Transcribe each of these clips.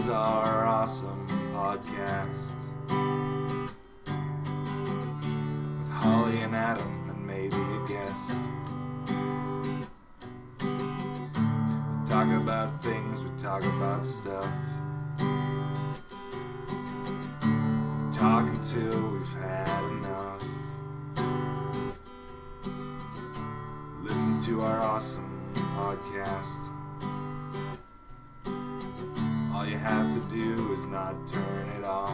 our awesome podcast with Holly and Adam and maybe a guest. We talk about things, we talk about stuff. We talk until we've had enough. Listen to our awesome podcast. All you have to do is not turn it off.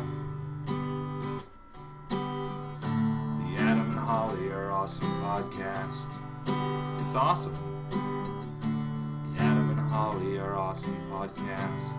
The Adam and Holly are awesome podcast. It's awesome. The Adam and Holly are awesome podcast.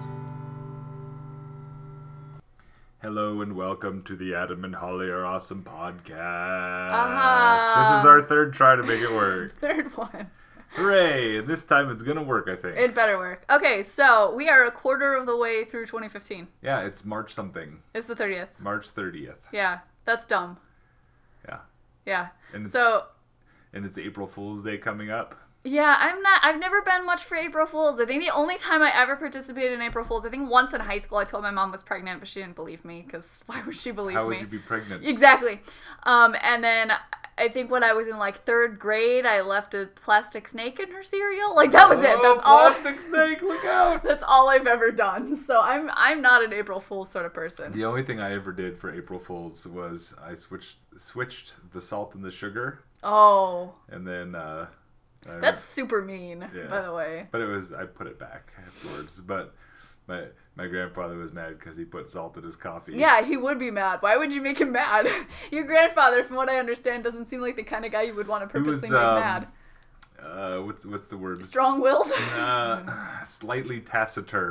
Hello and welcome to the Adam and Holly are awesome podcast. This is our third try to make it work. Third one. Hooray! And this time it's gonna work, I think. It better work. Okay, so we are a quarter of the way through 2015. Yeah, it's March something. It's the 30th. March 30th. Yeah, that's dumb. Yeah. Yeah. And it's April Fool's Day coming up. Yeah, I've never been much for April Fools. I think the only time I ever participated in April Fools, I think once in high school I told my mom was pregnant, but she didn't believe me, because why would she believe me? How would you be pregnant? Exactly. And then I think when I was in like third grade, I left a plastic snake in her cereal. Like that was it. That's all. Plastic snake, look out! That's all I've ever done. So I'm not an April Fool's sort of person. The only thing I ever did for April Fools was I switched the salt and the sugar. Oh. And then that's super mean, yeah. By the way. But I put it back afterwards. But my grandfather was mad because he put salt in his coffee. Yeah, he would be mad. Why would you make him mad? Your grandfather, from what I understand, doesn't seem like the kind of guy you would want to purposely make mad. What's the word? Strong-willed? Slightly taciturn.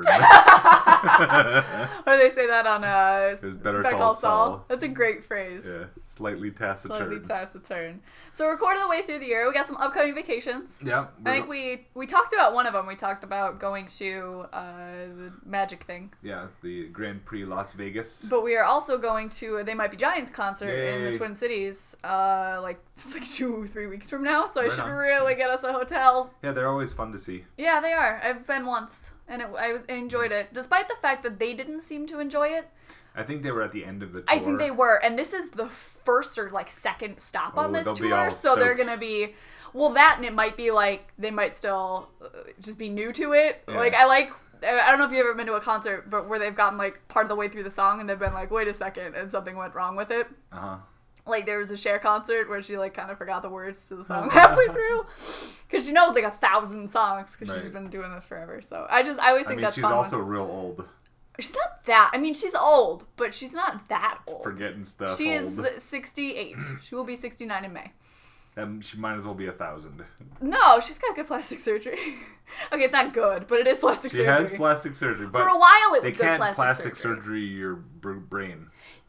Or they say that on Better Call Saul. That's a great phrase. Yeah, slightly taciturn. Slightly taciturn. So we're quarter of the way through the year. We got some upcoming vacations. Yeah. I think we talked about one of them. We talked about going to the magic thing. Yeah, the Grand Prix Las Vegas. But we are also going to a They Might Be Giants concert in the Yay. Twin Cities, like 2-3 weeks from now. So I should on. really get us a hotel. Yeah, they're always fun to see. Yeah, they are. I've been once, and I enjoyed it, despite the fact that they didn't seem to enjoy it. I think they were at the end of the tour. I think they were, and this is the first or like second stop on this tour, so they're gonna be. Well, that and it might be like they might still just be new to it. Yeah. Like I don't know if you've ever been to a concert, but where they've gotten like part of the way through the song and they've been like, wait a second, and something went wrong with it. Like there was a Cher concert where she like kind of forgot the words to the song halfway through because she knows like 1,000 songs because she's been doing this forever. So I always think that's fun. She's also real old. She's not that. I mean, she's old, but she's not that old. Forgetting stuff. She old. is 68. She will be 69 in May. She might as well be 1,000. No, she's got good plastic surgery. Okay, it's not good, but it is plastic surgery. She has plastic surgery, but for a while it was they good can't plastic surgery your brain.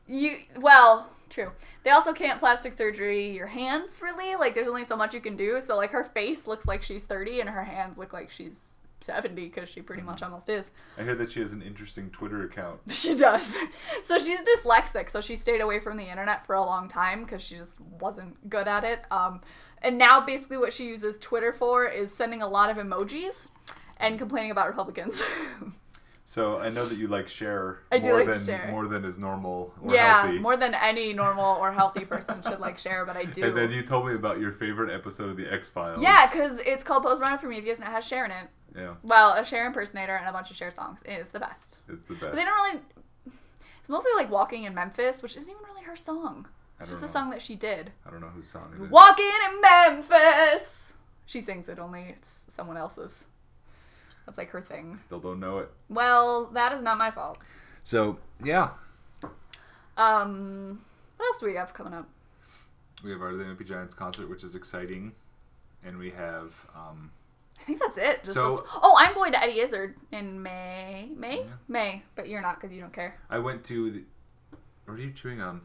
Well, true. They also can't plastic surgery your hands, really. Like, there's only so much you can do. So, like, her face looks like she's 30, and her hands look like she's 70, because she pretty much almost is. I hear that she has an interesting Twitter account. She does. So she's dyslexic, so she stayed away from the internet for a long time because she just wasn't good at it. And now basically what she uses Twitter for is sending a lot of emojis and complaining about Republicans. So I know that you like Cher more than is normal or healthy. Yeah, more than any normal or healthy person should like Cher, but I do. And then you told me about your favorite episode of The X-Files. Yeah, because it's called Post Run Up Prometheus and it has Cher in it. Yeah. Well, a Cher impersonator and a bunch of Cher songs. It's the best. It's the best. But they don't really... It's mostly like Walking in Memphis, which isn't even really her song. It's just a song that she did. I don't know whose song it is. Walking in Memphis! She sings it, only it's someone else's. That's like her thing. Still don't know it. Well, that is not my fault. So, yeah. What else do we have coming up? We have our They Might Be Giants concert, which is exciting. And we have... I think that's it. I'm going to Eddie Izzard in May. May? Yeah. May. But you're not because you don't care. I went to What are you chewing on?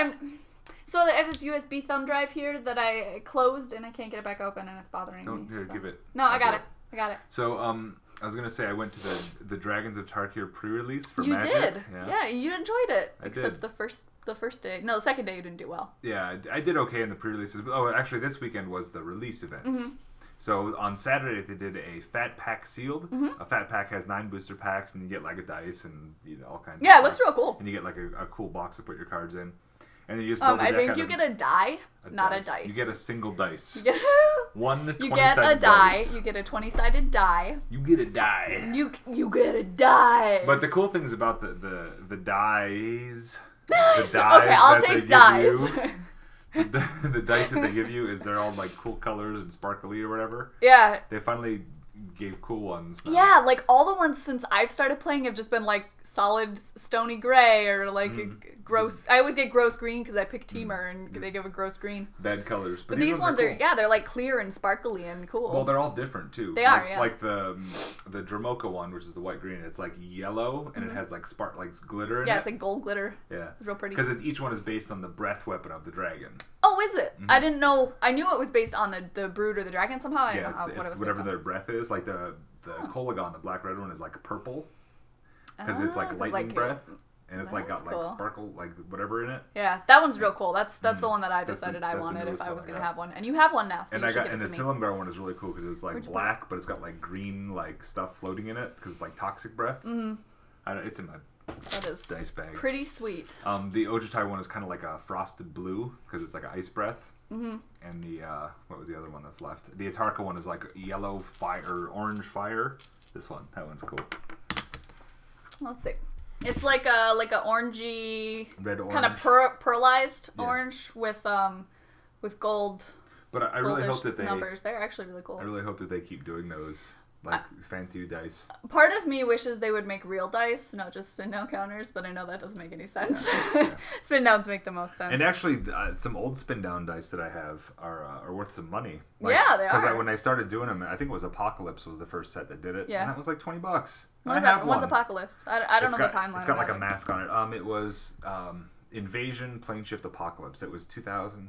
So I have this USB thumb drive here that I closed and I can't get it back open and it's bothering me. Give it. No, I got it. So, I was going to say I went to the Dragons of Tarkir pre-release for You Magic. did. Yeah, you enjoyed it. I Except did. the first day. No, the second day you didn't do well. Yeah, I did okay in the pre-releases. Oh, actually this weekend was the release events. Mm-hmm. So on Saturday they did a Fat Pack sealed. Mm-hmm. A Fat Pack has 9 booster packs, and you get like a dice and all kinds. Yeah, of it looks real cool. And you get like a cool box to put your cards in. And then you just build I think you get a die, not a dice. You get a single dice. You get One You get a die. You get a 20-sided die. You get a die. You get a die. But the cool things about the dies. Okay, I'll take dies. The dice that they give you is they're all like cool colors and sparkly or whatever. Yeah. They finally gave cool ones now. Yeah, like all the ones since I've started playing have just been like solid stony gray or like gross. I always get gross green because I pick Teamer and they give a gross green. Bad colors. But these ones are they're like clear and sparkly and cool. Well, they're all different too. They are, yeah. Like the Dramoka one, which is the white green. It's like yellow and it has like glitter in it. Yeah, it's like gold glitter. Yeah, it's real pretty. Because each one is based on the breath weapon of the dragon. Oh, is it? I didn't know. I knew it was based on the brood or the dragon somehow. I didn't know what it was whatever based their breath is. Like the Kolagon, the black red one, is like purple because it's like lightning breath, and it's like got like sparkle, like whatever in it. Yeah, that one's real cool. That's the one that I decided I wanted if I was gonna have one, and you have one now. So and you should give it and to the me. Silumgar one is really cool because it's like black, but it's got like green like stuff floating in it because it's like toxic breath. It's in my dice bag. Pretty sweet. The Ojutai one is kind of like a frosted blue because it's like an ice breath. And the what was the other one that's left? The Atarka one is like yellow fire or orange fire. That one's cool. Let's see. It's like a orangey, red orange, kind of pearlized orange with gold. But I really hope that numbers. They're actually really cool. I really hope that they keep doing those. Like fancy dice. Part of me wishes they would make real dice, not just spin down counters, but I know that doesn't make any sense. Yeah. Spin downs make the most sense. And actually, some old spin down dice that I have are worth some money. Like, yeah, they are. Because when I started doing them, I think it was Apocalypse was the first set that did it. Yeah. And that was like $20. What's Apocalypse? I don't know the timeline. It's got like a mask on it. It was Invasion Planeshift Apocalypse. It was 2000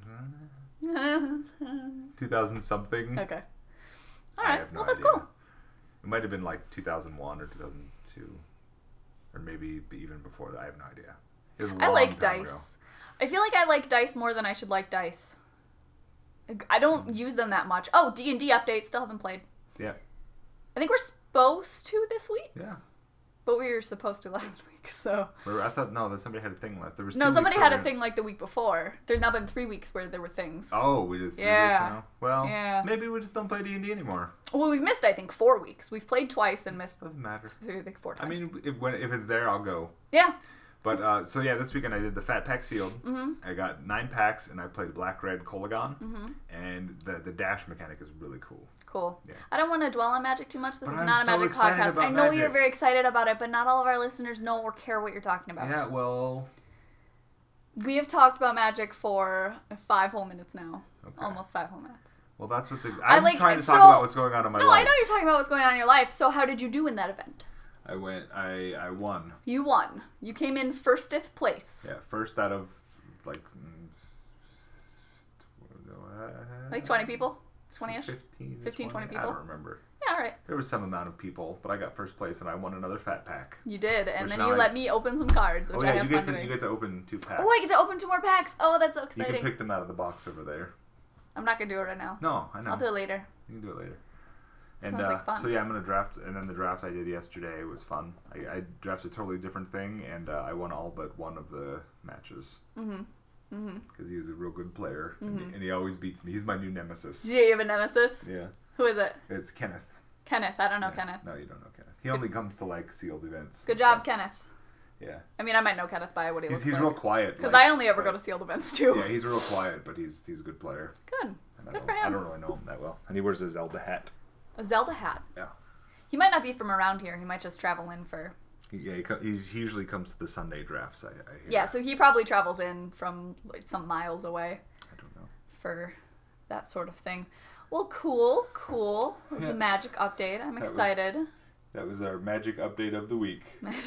something. Okay. All right. Well, that's cool. It might have been like 2001 or 2002, or maybe even before that. I have no idea. It was a long I like time dice. ago. I feel like I like dice more than I should like dice. I don't use them that much. Oh, D&D update. Still haven't played. Yeah. I think we're supposed to this week. Yeah. But we were supposed to last week, so... I thought, that somebody had a thing left. There was somebody had a thing like the week before. There's now been 3 weeks where there were things. Oh, we just... 3 weeks now? Well, maybe we just don't play D&D anymore. Well, we've missed, I think, 4 weeks. We've played twice and missed... Doesn't matter. I think 4 times. I mean, if it's there, I'll go. Yeah. But, this weekend I did the Fat Pack Sealed. I got 9 packs, and I played Black-Red Kolagon. And the dash mechanic is really cool. Cool. Yeah. I don't want to dwell on Magic too much. This is not a Magic podcast. I know you're very excited about it, but not all of our listeners know or care what you're talking about. Yeah, well... We have talked about Magic for 5 whole minutes now. Okay. Almost 5 whole minutes. Well, that's what's... I'm trying to talk about what's going on in my life. No, I know you're talking about what's going on in your life. So how did you do in that event? I won. You won. You came in first-th place. Yeah, first out of, like 20 people? 20-ish? 15, 20 people? I don't remember. Yeah, all right. There was some amount of people, but I got first place and I won another Fat Pack. You did, and then you let me open some cards, which I have fun doing. You get to open 2 packs. Oh, I get to open 2 more packs. Oh, that's so exciting. You can pick them out of the box over there. I'm not going to do it right now. No, I know. I'll do it later. You can do it later. And like fun. So yeah, I'm going to draft, and then the draft I did yesterday was fun. I drafted a totally different thing, and I won all but one of the matches. Because he was a real good player, and he always beats me. He's my new nemesis. Yeah, you have a nemesis? Yeah. Who is it? It's Kenneth. Kenneth. I don't know Kenneth. No, you don't know Kenneth. He only comes to like sealed events. Good job, Kenneth. Yeah. I mean, I might know Kenneth by what he looks like. He's real quiet. Because I only ever go to sealed events too. Yeah, he's real quiet, but he's a good player. Good. Good for him. I don't really know him that well. And he wears a Zelda hat. A Zelda hat? Yeah. He might not be from around here. He might just travel in for... Yeah, he usually comes to the Sunday drafts, I hear. Yeah, so he probably travels in from like some miles away. I don't know. For that sort of thing. Well, cool. It was a Magic update. I'm excited. That was our Magic update of the week.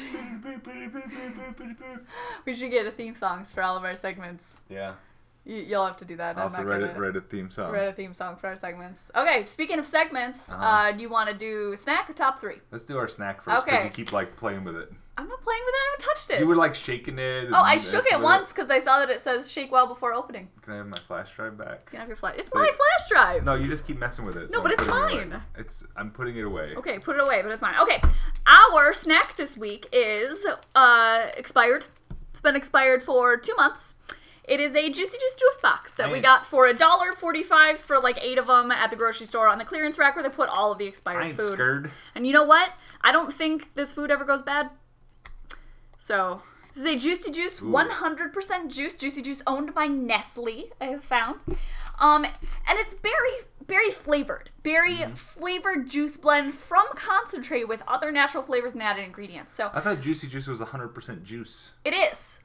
We should get a theme songs for all of our segments. Yeah. You'll have to do that. I'll have to write a theme song. Write a theme song for our segments. Okay, speaking of segments, do you want to do snack or top 3? Let's do our snack first, because you keep like playing with it. I'm not playing with it. I haven't touched it. You were like shaking it. Oh, I shook it once because I saw that it says shake well before opening. Can I have my flash drive back? You can have your flash. It's my flash drive. No, you just keep messing with it. No, but it's mine. I'm putting it away. Okay, put it away, but it's mine. Okay, our snack this week is expired. It's been expired for 2 months. It is a Juicy Juice box that we got for $1.45 for like 8 of them at the grocery store on the clearance rack where they put all of the expired food. Scared. And you know what? I don't think this food ever goes bad. So, this is a Juicy Juice, 100% Juicy Juice owned by Nestle, I have found. And it's berry flavored. Berry flavored juice blend from concentrate with other natural flavors and added ingredients. So I thought Juicy Juice was 100% juice. It is.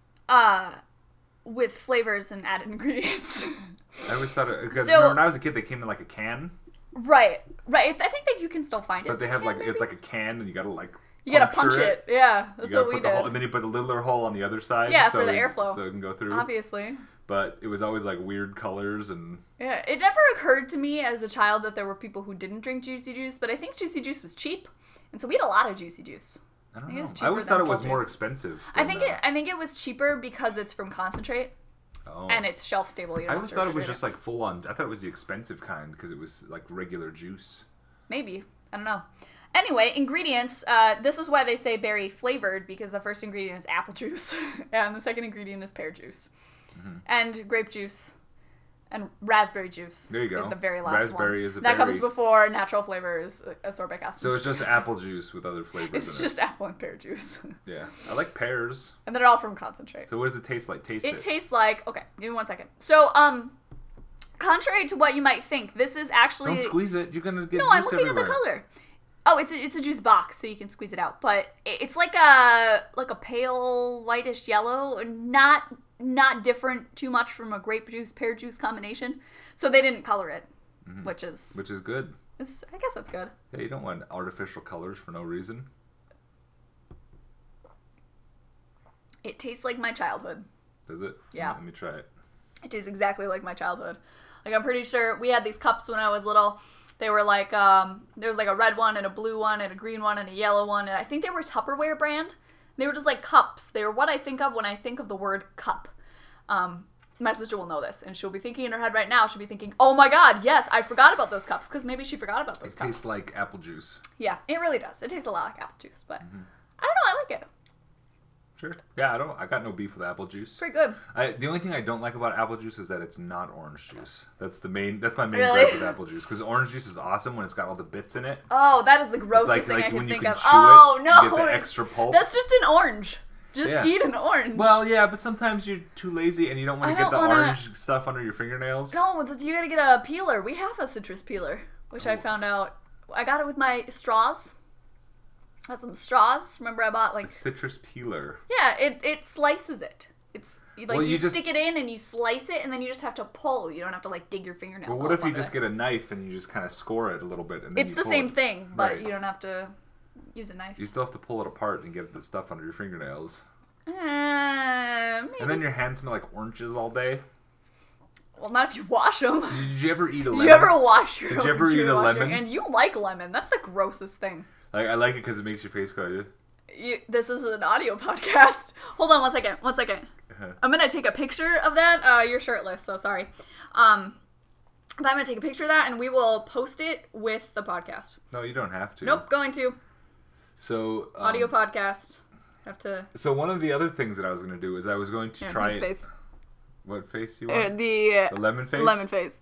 With flavors and added ingredients. I always thought it, because when I was a kid, they came in like a can. Right. I think that you can still find it. But they have it's like a can, and you gotta like. You gotta punch it. Yeah, that's what we did. And then you put a littler hole on the other side. Yeah, for the airflow. So it can go through. Obviously. But it was always like weird colors and. Yeah, it never occurred to me as a child that there were people who didn't drink Juicy Juice, but I think Juicy Juice was cheap, and so we had a lot of Juicy Juice. I don't know. I always thought it was more expensive. I think it was cheaper because it's from concentrate. Oh. And it's shelf stable. I always thought it was just like full on. I thought it was the expensive kind because it was like regular juice. Maybe. I don't know. Anyway, ingredients. This is why they say berry flavored, because the first ingredient is apple juice and the second ingredient is pear juice and grape juice and raspberry juice. There you go. Is the very last raspberry one. Is a that berry. Comes before natural flavors, ascorbic acid. So it's just apple juice with other flavors. It's just apple and pear juice. Yeah, I like pears. And they're all from concentrate. So what does it taste like? It tastes like. Okay, give me 1 second. So contrary to what you might think, this is actually. Don't squeeze it. You're gonna get No, juice I'm looking everywhere. at the color. Oh, it's a juice box, so you can squeeze it out. But it's like a pale whitish yellow, not different too much from a grape juice pear juice combination. So they didn't color it, which is good. I guess that's good. Yeah, you don't want artificial colors for no reason. It tastes like my childhood. Does it? Yeah. Let me try it. It tastes exactly like my childhood. Like, I'm pretty sure we had these cups when I was little. They were like, there was like a red one and a blue one and a green one and a yellow one. And I think they were Tupperware brand. They were just like cups. They were what I think of when I think of the word cup. My sister will know this. And she'll be thinking in her head right now, she'll be thinking, oh my God, yes, I forgot about those cups. Because maybe she forgot about those cups. It tastes like apple juice. Yeah, it really does. It tastes a lot like apple juice. But I don't know, I like it. Sure. Yeah, I got no beef with apple juice. Pretty good. The only thing I don't like about apple juice is that it's not orange juice. That's my main Really? gripe with apple juice. Because orange juice is awesome when it's got all the bits in it. Oh, that is the grossest thing I when can you think can of. chew Oh, it, no. You get the extra pulp. That's just an orange. Just eat an orange. Well, yeah, but sometimes you're too lazy and you don't want to get the orange stuff under your fingernails. No, you gotta get a peeler. We have a citrus peeler, which I found out. I got it with my straws. Got some straws. Remember I bought like... A citrus peeler. Yeah, it slices it. It's like you just stick it in and you slice it and then you just have to pull. You don't have to like dig your fingernails. Well, what if you just get a knife and you just kind of score it a little bit? And then it's the same thing, but right. You don't have to use a knife. You still have to pull it apart and get the stuff under your fingernails. Maybe. And then your hands smell like oranges all day. Well, not if you wash them. Did you ever eat a lemon? Did you ever wash your Did you ever eat a lemon? And you like lemon. That's the grossest thing. Like, I like it because it makes your face go... This is an audio podcast. Hold on 1 second. 1 second. I'm going to take a picture of that. You're shirtless, so sorry. I'm going to take a picture of that, and we will post it with the podcast. No, you don't have to. Nope, going to. So... audio podcast. Have to... So one of the other things that I was going to do is I was going to try... Face. What face you want? The lemon face? Lemon face.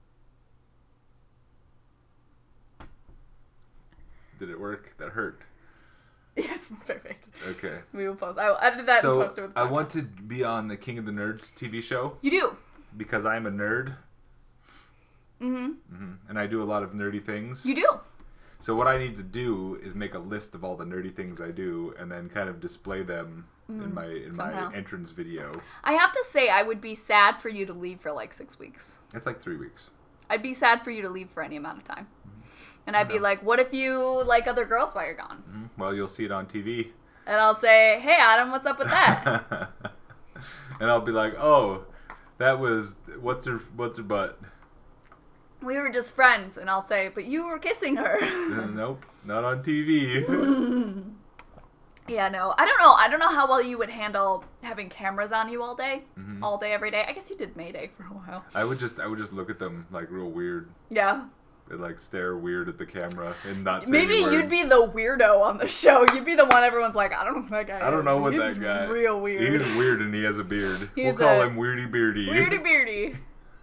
Did it work? That hurt. Yes, it's perfect. Okay. We will post. I will edit that and post it with the podcast. I want to be on the King of the Nerds TV show. You do? Because I'm a nerd. And I do a lot of nerdy things. You do? So what I need to do is make a list of all the nerdy things I do and then kind of display them in my entrance video. I have to say, I would be sad for you to leave for like 6 weeks. It's like 3 weeks. I'd be sad for you to leave for any amount of time. And I'd be like, what if you like other girls while you're gone? Well, you'll see it on TV. And I'll say, hey, Adam, what's up with that? And I'll be like, oh, that was, what's her butt? We were just friends. And I'll say, but you were kissing her. Nope, not on TV. Yeah, no. I don't know. I don't know how well you would handle having cameras on you all day, every day. I guess you did Mayday for a while. I would just look at them like real weird. Yeah. And like stare weird at the camera and not say Maybe any words. you'd be the weirdo on the show. You'd be the one everyone's like, I don't know that guy. I don't know what He's that guy. Real weird. He's weird and he has a beard. He's we'll call him Weirdy Beardy. Weirdy Beardy.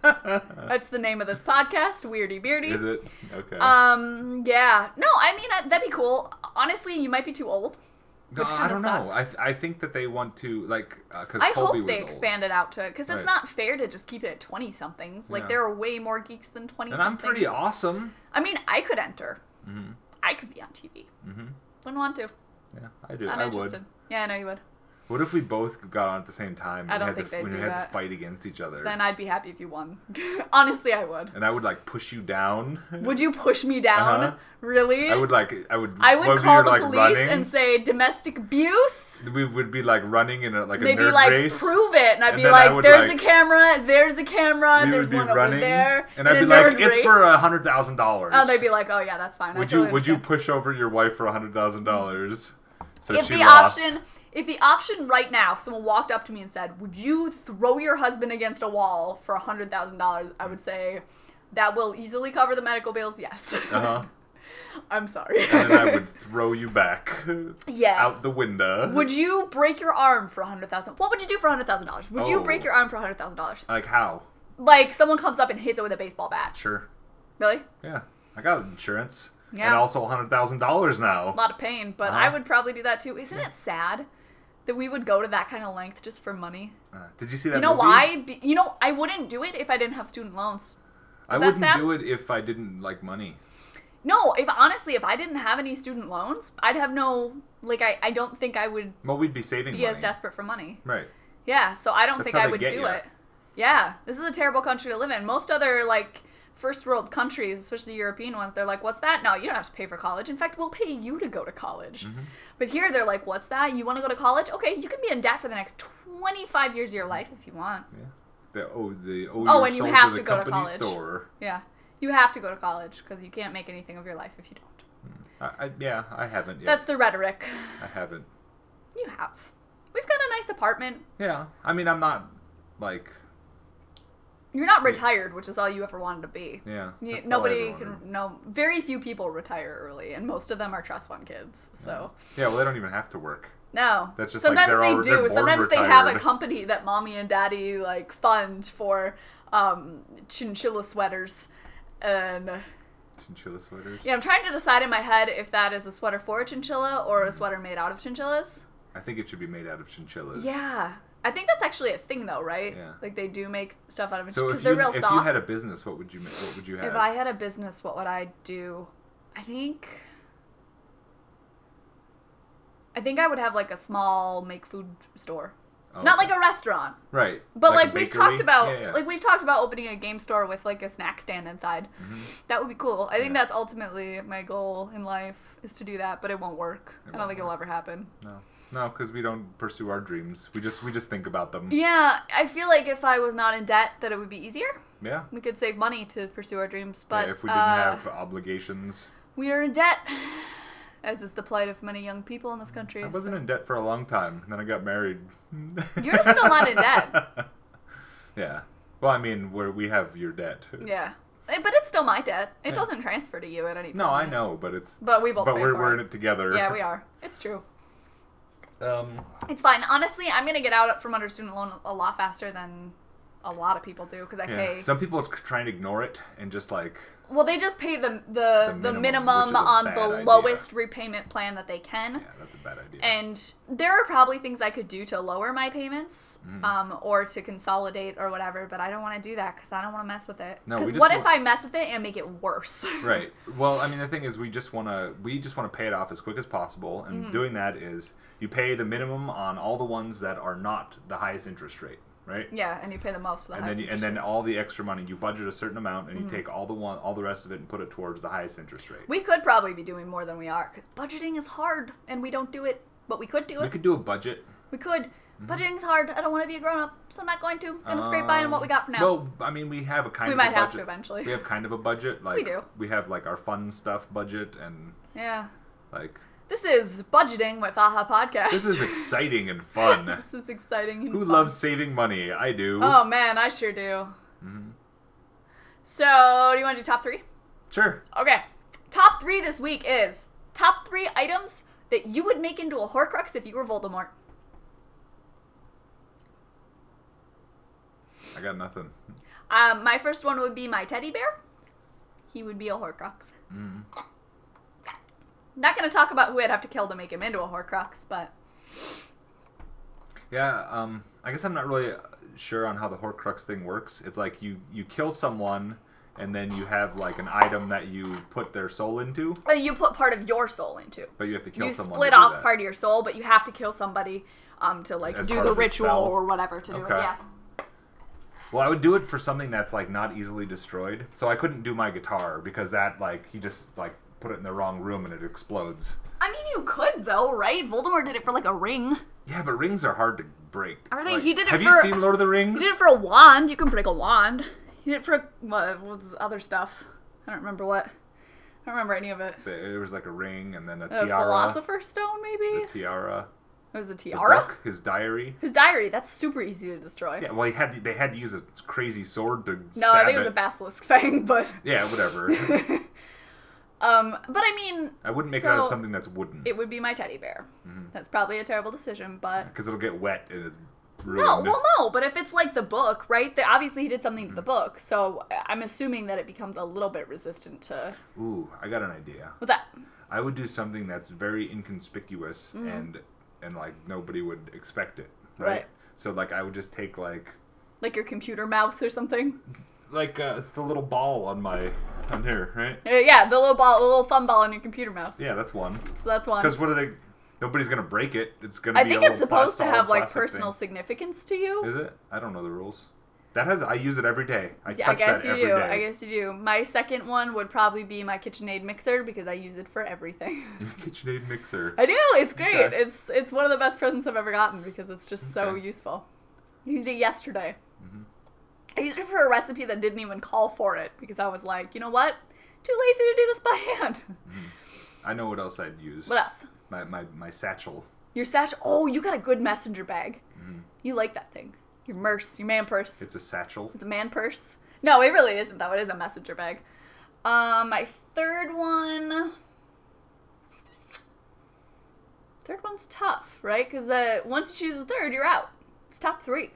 That's the name of this podcast, Weirdy Beardy. Is it? Okay. Yeah. No, I mean, that'd be cool. Honestly, you might be too old. Which I don't know. sucks. I think that they want to, like, because I Colby hope was they old. expand it out to, because it's Right. not fair to just keep it at 20-somethings. Like, Yeah. there are way more geeks than 20-somethings. And I'm pretty awesome. I mean, I could enter. Mm-hmm. I could be on TV. Mm-hmm. Wouldn't want to. Yeah, I do. Not I interested. would. Yeah, I know you would. What if we both got on at the same time? I don't and think they'd when do we had that. to fight against each other. Then I'd be happy if you won. Honestly, I would. And I would like push you down. Would you push me down? Uh-huh. Really? I would. I would when call we were, the like, police running, and say domestic abuse. we would be like running in a They'd nerd be like, race. prove it. And I'd And be then I like, would, there's like- the camera, there's the camera, We there's would be one running, over there. and I'd in be a like, nerd it's race. for $100,000. Oh, they'd be like, oh yeah, that's fine. I Would totally you understand. push over your wife for $100,000? So If she the lost. option right now, if someone walked up to me and said, would you throw your husband against a wall for $100,000? I would say, that will easily cover the medical bills, yes. Uh-huh. I'm sorry. And then I would throw you back Yeah. out the window. Would you break your arm for $100,000? What would you do for $100,000? Would you Oh. break your arm for $100,000? Like how? Like, someone comes up and hits it with a baseball bat. Sure. Really? Yeah. I got insurance. Yeah. And also $100,000 now. A lot of pain, but Uh-huh. I would probably do that too. Isn't it sad that we would go to that kind of length just for money? Did you see that You know movie? why? I wouldn't do it if I didn't have student loans. I that wouldn't sad? do it if I didn't like money. No, if I didn't have any student loans, I'd have no, I don't think I would Well, we'd be saving be money. as desperate for money. Right. Yeah, so I don't That's think how I they would get do ya. it. Yeah, this is a terrible country to live in. Most other, first world countries, especially European ones, they're like, what's that? No, you don't have to pay for college. In fact, we'll pay you to go to college. Mm-hmm. But here they're like, what's that? You want to go to college? Okay, you can be in debt for the next 25 years of your life if you want. Yeah. And you have to go to college. Store. Yeah. You have to go to college because you can't make anything of your life if you don't. I haven't yet. That's the rhetoric. I haven't. You have. We've got a nice apartment. Yeah. I mean, I'm not, like... You're not retired, which is all you ever wanted to be. Yeah. that's all Nobody I ever wanted. can. No, very few people retire early, and most of them are trust fund kids. So Yeah, well, they don't even have to work. no. That's just sometimes like they they're do. born Sometimes they have a retired. company that mommy and daddy fund for chinchilla sweaters, and Chinchilla sweaters? yeah, I'm trying to decide in my head if that is a sweater for a chinchilla or a sweater made out of chinchillas. I think it should be made out of chinchillas. Yeah. I think that's actually a thing, though, right? Yeah. Like, they do make stuff out of So because if they're you, real if soft. you had a business, what would you make? What would you have? If I had a business, what would I do? I think I would have, a small make food store. Oh, Not okay. like a restaurant. Right. But, Like a we've bakery? talked about, Yeah. we've talked about opening a game store with, a snack stand inside. Mm-hmm. That would be cool. I think Yeah. that's ultimately my goal in life, is to do that, but it won't work. I don't won't think it'll ever happen. No, because we don't pursue our dreams. We just think about them. Yeah, I feel like if I was not in debt, that it would be easier. Yeah. We could save money to pursue our dreams, but Yeah, if we didn't have obligations. we are in debt, as is the plight of many young people in this country. I wasn't in debt for a long time. And then I got married. You're still not in debt. Yeah. Well, I mean, we have your debt. Yeah, but it's still my debt. It Yeah. doesn't transfer to you at any point. No, I know, but it's. But we both pay we're for in it together. Yeah, we are. It's true. Um. It's fine. Honestly, I'm gonna get out from under student loan a lot faster than a lot of people do because I Yeah. pay. Some people try and ignore it and just Well, they just pay the minimum, minimum which is a on bad the idea. lowest repayment plan that they can. Yeah, that's a bad idea. And there are probably things I could do to lower my payments, Mm. or to consolidate or whatever, but I don't want to do that because I don't want to mess with it. No, we Because just what if want- I mess with it and make it worse? Right. Well, I mean, the thing is, we just want to pay it off as quick as possible, and Mm-hmm. doing that is you pay the minimum on all the ones that are not the highest interest rate, right? Yeah, and you pay the most of the And highest then interest and then rate. all the extra money, you budget a certain amount, and you take all the rest of it and put it towards the highest interest rate. We could probably be doing more than we are because budgeting is hard and we don't do it, but we could do We it. could do a budget. We could. Budgeting's hard. I don't want to be a grown up, so I'm not going to. Gonna scrape by on what we got for now. Well, I mean, we have a kind We of might a have budget. to eventually. We have kind of a budget. Like, We do. We have like our fun stuff budget and Yeah. like. This is Budgeting with AHA Podcast. This is exciting and fun. This is exciting and Who fun. loves saving money? I do. Oh, man, I sure do. Mm-hmm. So, do you want to do top 3? Sure. Okay. Top 3 this week is top 3 items that you would make into a Horcrux if you were Voldemort. I got nothing. My first one would be my teddy bear. He would be a Horcrux. Mm. Not going to talk about who I'd have to kill to make him into a Horcrux, but... Yeah, I guess I'm not really sure on how the Horcrux thing works. It's like you kill someone, and then you have like an item that you put their soul into. You put part of your soul into. But you have to kill someone. You split to do off that. part of your soul, but you have to kill somebody to like As do part the of the ritual spell. or whatever to do it. Okay. Yeah. Well, I would do it for something that's like not easily destroyed. So I couldn't do my guitar because that like he just like put it in the wrong room and it explodes. I mean, you could though, right? Voldemort did it for like a ring. Yeah, but rings are hard to break. Are they? Like, He did it have for- you seen Lord of the Rings? He did it for a wand. You can break a wand. He did it for what's the other stuff? I don't remember what. I don't remember any of it. There was like a ring and then a A tiara. Philosopher's Stone, maybe? The tiara. It was a The tiara? book, his diary. His diary. That's super easy to destroy. Yeah, well, they had to use a crazy sword to No, I stab think it was a basilisk fang, but... Yeah, whatever. But I mean... I wouldn't make it out of So, something that's wooden. It would be my teddy bear. That's probably a terrible decision, but... Because it'll get wet and it's ruined. No, well, no, but if it's like the book, right? Obviously he did something to the book, so I'm assuming that it becomes a little bit resistant to... Ooh, I got an idea. What's that? I would do something that's very inconspicuous and like nobody would expect it. Right. So like I would just take like Like your computer mouse or something? the little ball on here, right? Yeah, the little thumb ball on your computer mouse. Yeah, that's one. So that's one. Because what are they? Nobody's gonna break it. It's gonna. I be think a it's little supposed to solid have like plastic personal thing. significance to you. Is it? I don't know the rules. I use it every day. I Yeah, I touch guess that you every do. day. I guess you do. My second one would probably be my KitchenAid mixer because I use it for everything. Your KitchenAid mixer. I do. It's great. Okay. It's one of the best presents I've ever gotten because it's just so Okay. useful. I used it yesterday. I used it for a recipe that didn't even call for it because I was like, you know what? Too lazy to do this by hand. I know what else I'd use. What else? My satchel. Your satchel. Oh, you got a good messenger bag. You like that thing. Your man purse. It's a satchel. It's a man purse. No, it really isn't though. It is a messenger bag. My third one. Third one's tough, right? Because once you choose a third, you're out. It's top 3.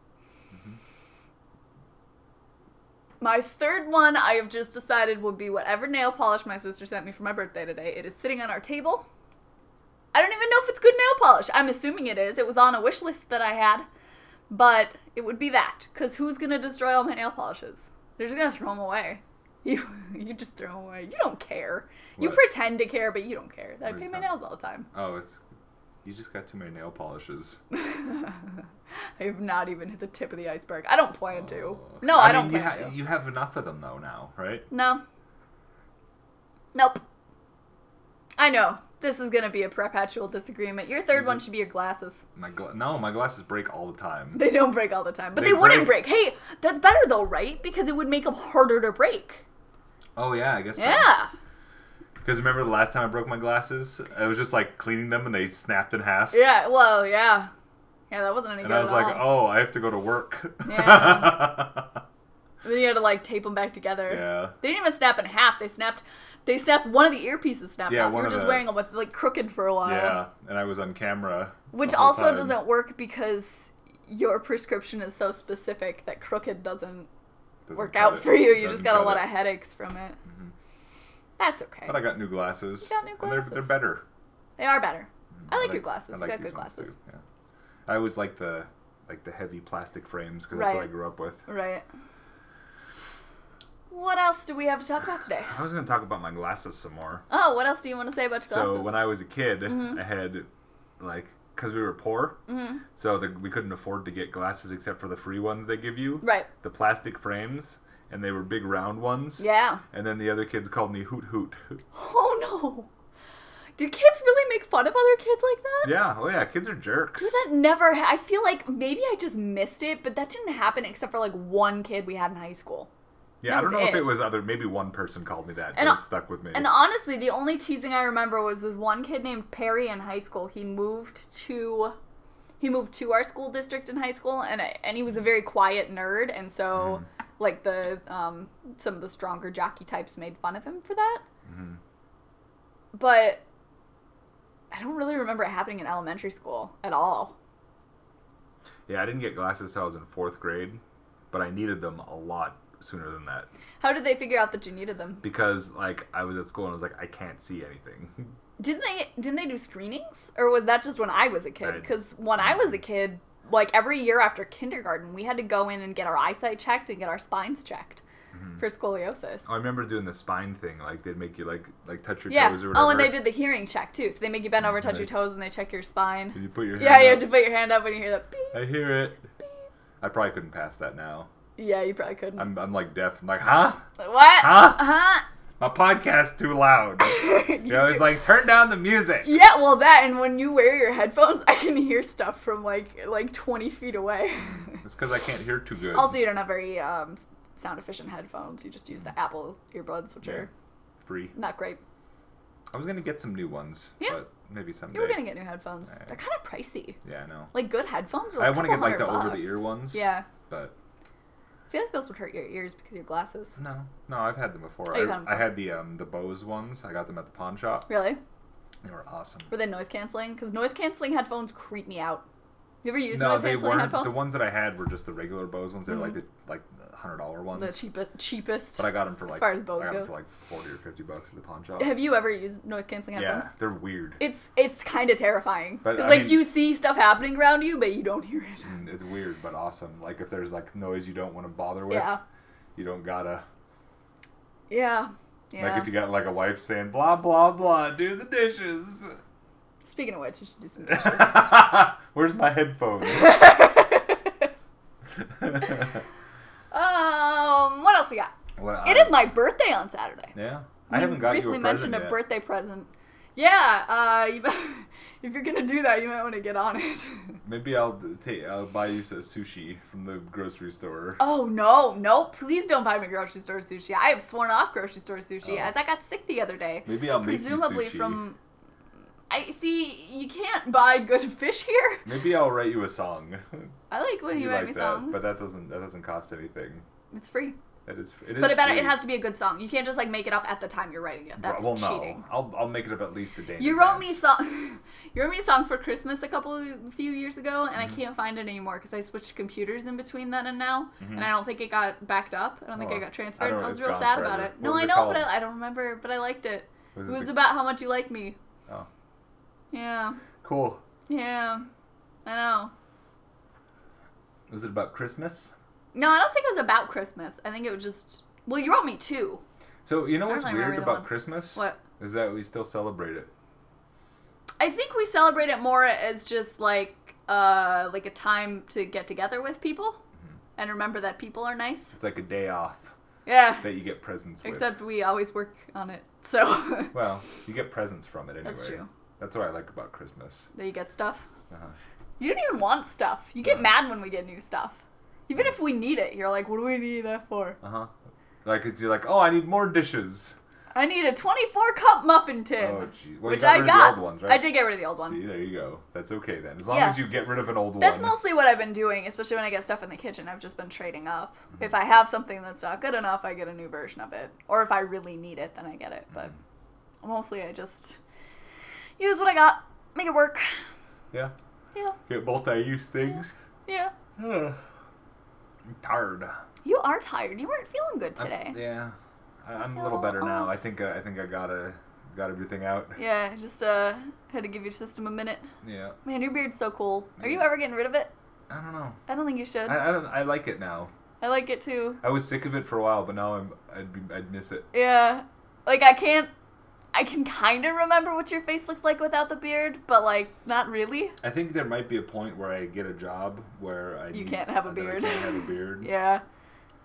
My third one, I have just decided would be whatever nail polish my sister sent me for my birthday today. It is sitting on our table. I don't even know if it's good nail polish. I'm assuming it is. It was on a wish list that I had. But it would be that. Because who's going to destroy all my nail polishes? They're just going to throw them away. You just throw them away. You don't care. You What? pretend to care, but you don't care. I What are paint you my talking- nails all the time. Oh, you just got too many nail polishes. I have not even hit the tip of the iceberg. I don't plan to. Oh. No, I mean, don't plan to. You have enough of them though now, right? No. Nope. I know. This is going to be a perpetual disagreement. Your third one should be your glasses. My glasses break all the time. They don't break all the time. But They they wouldn't break. Hey, that's better though, right? Because it would make them harder to break. Oh yeah, I guess so. Yeah. Because remember the last time I broke my glasses? I was just like cleaning them and they snapped in half. Yeah, well, yeah. Yeah, that wasn't any And good I was at like, all. oh, I have to go to work. Yeah. And then you had to like tape them back together. Yeah. They didn't even snap in half. They snapped one of the earpieces snapped Yeah, off. You one were of just the- wearing them with like crooked for a while. Yeah, and I was on camera. Which the whole also time. doesn't work because your prescription is so specific that crooked doesn't work cut out it. for you. You Doesn't just got a cut lot it. of headaches from it. That's okay. But I got new glasses. You got new And they're glasses. better. They are better. I like your I glasses. like You got these good ones, glasses. too, yeah. I always like the heavy plastic frames because that's what I Right. grew up with. Right. What else do we have to talk about today? I was going to talk about my glasses some more. Oh, what else do you want to say about your glasses? So when I was a kid, Mm-hmm. I had because we were poor, so we couldn't afford to get glasses except for the free ones they give you. Right. The plastic frames, and they were big round ones. Yeah. And then the other kids called me Hoot Hoot. Oh no. Do kids really make fun of other kids like that? Yeah, oh yeah, kids are jerks. That never. I feel like maybe I just missed it, but that didn't happen except for like one kid we had in high school. Yeah, I don't know if it was maybe one person called me that, but it stuck with me. And honestly, the only teasing I remember was this one kid named Perry in high school. He moved to our school district in high school, and he was a very quiet nerd, and so like the some of the stronger jockey types made fun of him for that. Mm-hmm. But I don't really remember it happening in elementary school at all. Yeah, I didn't get glasses till I was in 4th grade, but I needed them a lot sooner than that. How did they figure out that you needed them? Because like I was at school and I was like, I can't see anything. Didn't they do screenings, or was that just when I was a kid? Because when I was a kid, like every year after kindergarten, we had to go in and get our eyesight checked and get our spines checked for scoliosis. Oh, I remember doing the spine thing. Like they'd make you like touch your toes or whatever. Oh, and they did the hearing check too. So they make you bend over, touch your toes, and they check your spine. Did you put your hand Yeah, up? you have to put your hand up when you hear that beep. I hear it. Beep. I probably couldn't pass that now. Yeah, you probably couldn't. I'm like deaf. I'm like, huh? What? Huh? Uh-huh. My podcast's too loud. It's like, turn down the music. Yeah, well that, and when you wear your headphones, I can hear stuff from like 20 feet away. It's because I can't hear too good. Also, you don't have very sound efficient headphones. You just use the Apple earbuds, which are free. Not great. I was gonna get some new ones, but maybe someday. You were gonna get new headphones. They're kind of pricey. Yeah, I know. Like good headphones are like I want to get like the $200. over the ear ones. Yeah. But I feel like those would hurt your ears because of your glasses. No, I've had them before. I had the Bose ones. I got them at the pawn shop. Really? They were awesome. Were they noise canceling? Because noise canceling headphones creep me out. You ever used noise canceling headphones? The ones that I had were just the regular Bose ones. They were like the $100 ones. The cheapest. But I got them for like as far as Bose I got goes. them for like $40 or $50 at the pawn shop. Have you ever used noise canceling headphones? Yeah, they're weird. It's kind of terrifying. But like you see stuff happening around you, but you don't hear it. It's weird, but awesome. Like if there's like noise you don't want to bother with, you don't gotta. Yeah. Like if you got like a wife saying blah blah blah, do the dishes. Speaking of which, you should do some dishes. Where's my headphones? What else we got? It is my birthday on Saturday. Yeah. I haven't got you a present mentioned yet. A birthday present. Yeah, if you're gonna do that, you might want to get on it. Maybe I'll buy you some sushi from the grocery store. Oh no! Please don't buy me grocery store sushi. I have sworn off grocery store sushi as I got sick the other day. Maybe I'll make you sushi. Presumably from. I see. You can't buy good fish here. Maybe I'll write you a song. I like when you write me songs, but that doesn't cost anything. It's free. It is but it has to be a good song. You can't just like make it up at the time you're writing it. That's cheating. I'll make it up at least a day. You wrote me a song for Christmas a few years ago, and I can't find it anymore because I switched computers in between then and now, and I don't think it got backed up. I don't think it got transferred. I was real sad about it. No, I know, but I don't remember. But I liked it. It was about how much you like me. Oh. Yeah. Cool. Yeah. I know. Was it about Christmas? No, I don't think it was about Christmas. I think it was just... Well, you wrote me two. So, you know what's weird about Christmas? What? Is that we still celebrate it. I think we celebrate it more as just like a time to get together with people and remember that people are nice. It's like a day off. Yeah. That you get presents with. Except we always work on it, so... Well, you get presents from it anyway. That's true. That's what I like about Christmas. That you get stuff? Uh-huh. You don't even want stuff. You get mad when we get new stuff. Even if we need it, you're like, what do we need that for? Uh-huh. Like, you're like, oh, I need more dishes. I need a 24-cup muffin tin. Oh, jeez. Well, which you got I rid got. of the old ones, right? I did get rid of the old one. See, there you go. That's okay then. As long as you get rid of an old one. That's mostly what I've been doing, especially when I get stuff in the kitchen. I've just been trading up. Mm-hmm. If I have something that's not good enough, I get a new version of it. Or if I really need it, then I get it. But mostly I just use what I got, make it work. Yeah. Yeah. Get multi-use things. Yeah. I'm tired. You are tired. You weren't feeling good today. I'm a little better now. I think I got everything out. Yeah, just had to give your system a minute. Yeah. Man, your beard's so cool. Are you ever getting rid of it? I don't know. I don't think you should. I like it now. I like it too. I was sick of it for a while, but now I'd miss it. Yeah. Like I can kind of remember what your face looked like without the beard, but like not really. I think there might be a point where I get a job where I can't have a beard. I can't have a beard. Yeah.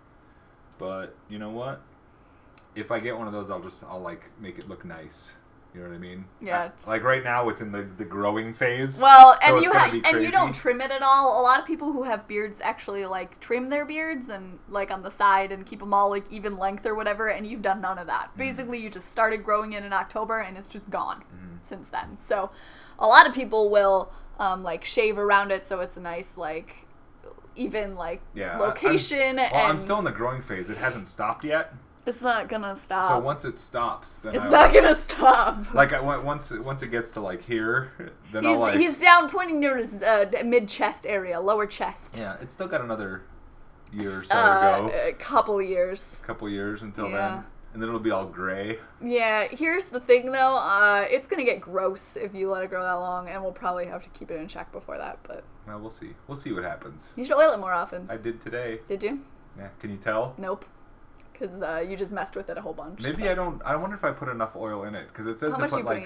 But you know what? If I get one of those, I'll like make it look nice. You know what I mean? Yeah. Like right now, it's in the growing phase. Well, so and you don't trim it at all. A lot of people who have beards actually like trim their beards and like on the side and keep them all like even length or whatever. And you've done none of that. Basically, you just started growing it in October and it's just gone since then. So, a lot of people will like shave around it so it's a nice like even like location. I'm still in the growing phase. It hasn't stopped yet. It's not gonna stop. So once it stops, then it's not gonna stop. Like once it gets to like here, then he's down pointing near his mid chest area, lower chest. Yeah, it's still got another year or so to go. A couple years. Couple years until then, and then it'll be all gray. Yeah. Here's the thing though, it's gonna get gross if you let it grow that long, and we'll probably have to keep it in check before that. But well, we'll see. We'll see what happens. You should oil it more often. I did today. Did you? Yeah. Can you tell? Nope. Because you just messed with it a whole bunch. Maybe so. I wonder if I put enough oil in it because it says to put like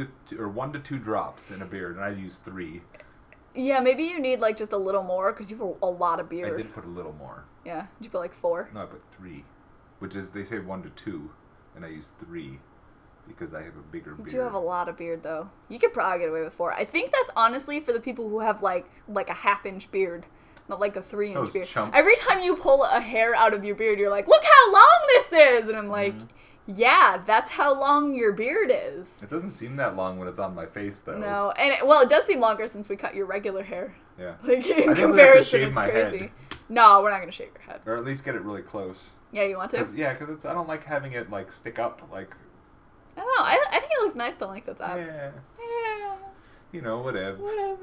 1 to 2 drops in a beard, and I use 3. Yeah, maybe you need like just a little more because you have a lot of beard. I did put a little more. Yeah, did you put like 4? No, I put 3, which is they say 1 to 2, and I use 3 because I have a bigger beard. You do have a lot of beard though. You could probably get away with 4. I think that's honestly for the people who have like a ½ inch beard. Not like a 3-inch beard. Chumps. Every time you pull a hair out of your beard, you're like, look how long this is! And I'm like, yeah, that's how long your beard is. It doesn't seem that long when it's on my face, though. No, and it does seem longer since we cut your regular hair. Yeah. Like, in comparison, it's crazy. Head. No, we're not going to shave your head. Or at least get it really close. Yeah, you want to? Because I don't like having it, like, stick up, like... I don't know. I think it looks nice the length it's up. Yeah. Yeah. You know, whatever.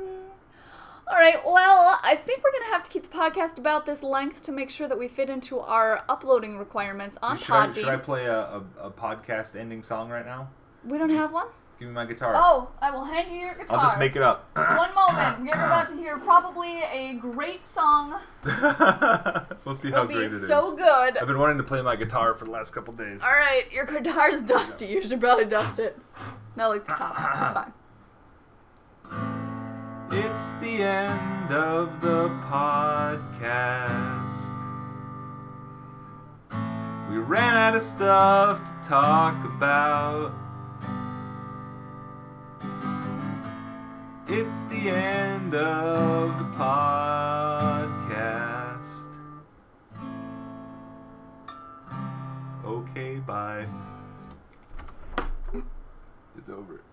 Alright, well, I think we're going to have to keep the podcast about this length to make sure that we fit into our uploading requirements on Podbean. Should I play a podcast ending song right now? We don't have one? Give me my guitar. Oh, I will hand you your guitar. I'll just make it up. One moment. You're about to hear probably a great song. We'll see how great it is. So good. I've been wanting to play my guitar for the last couple days. Alright, your guitar's dusty. You should probably dust it. No, like the top. That's fine. It's the end of the podcast. We ran out of stuff to talk about. It's the end of the podcast. Okay, bye. It's over.